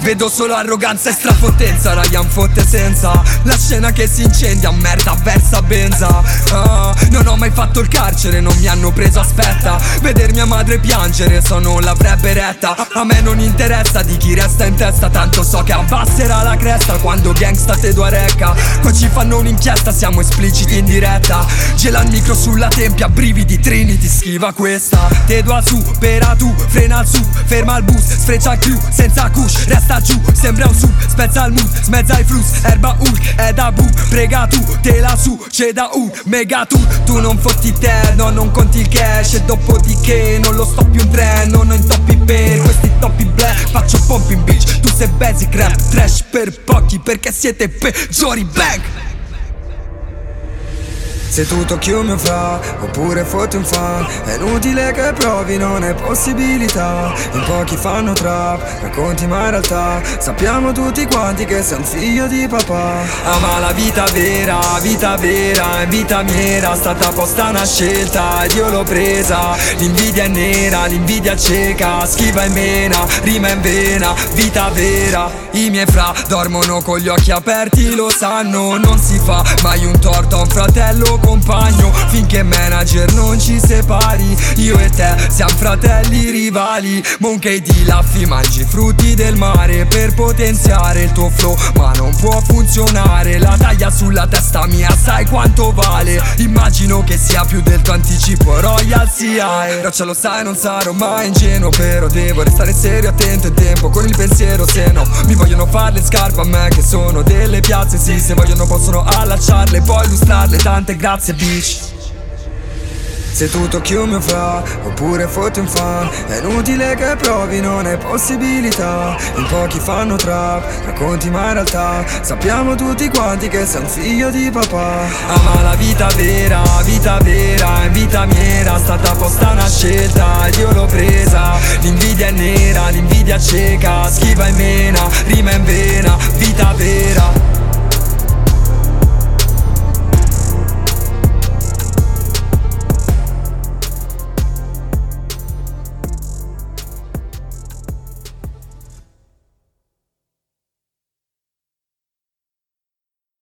Vedo solo arroganza e strafottenza, Ryan fotte senza. La scena che si incendia, merda versa benza. Non ho mai fatto il carcere, non mi hanno preso, aspetta. Veder mia madre piangere, so non l'avrebbe retta. A me non interessa di chi resta in testa, tanto so che abbasserà la cresta quando gangsta te do a recca. Qua ci fanno un'inchiesta, siamo espliciti in diretta. Gela il micro sulla tempia, brividi Trinity, schiva questa. Te do a su, pera tu, frena il su, ferma il bus, sfreccia il crew, senza cush, resta giù, sembra un sub, spezza il mood, smezza i flus, erba Hulk, è da bu, prega tu, te la su, c'è da mega tu non fotti te, no non conti il cash. E dopodiché non lo sto più in treno, non intoppi per questi toppi black. Faccio pumping bitch, tu sei basic rap, trash per pochi perché siete peggiori, bang. Se tu tocchi un mio fra, oppure fotti un fan, è inutile che provi, non è possibilità. In pochi fanno trap, racconti ma in realtà sappiamo tutti quanti che sei un figlio di papà. Ma la vita vera, in vita mia era stata posta una scelta ed io l'ho presa. L'invidia è nera, l'invidia cieca, schiva e mena, rima in vena, vita vera. I miei fra dormono con gli occhi aperti, lo sanno, non si fa mai un torto a un fratello compagno, finché manager non ci separi. Io e te siamo fratelli rivali. Monkey di Laffi, mangi frutti del mare per potenziare il tuo flow, ma non può funzionare. La taglia sulla testa mia sai quanto vale? Immagino che sia più del tuo anticipo Royal CI. Roccia lo sai non sarò mai ingenuo, però devo restare serio, attento in tempo con il pensiero, se no mi vogliono fare le scarpe a me che sono delle piazze. Sì, se vogliono possono allacciarle, poi illustrarle, tante grazie bitch. Se tu tocchi un mio fra, oppure fotti un fan, è inutile che provi, non è possibilità. In pochi fanno trap, racconti ma in realtà sappiamo tutti quanti che sei un figlio di papà. Ma la vita vera, in vita mia era stata posta una scelta ed io l'ho presa. L'invidia è nera, l'invidia cieca, schiva e mena, rima in vena, vita vera.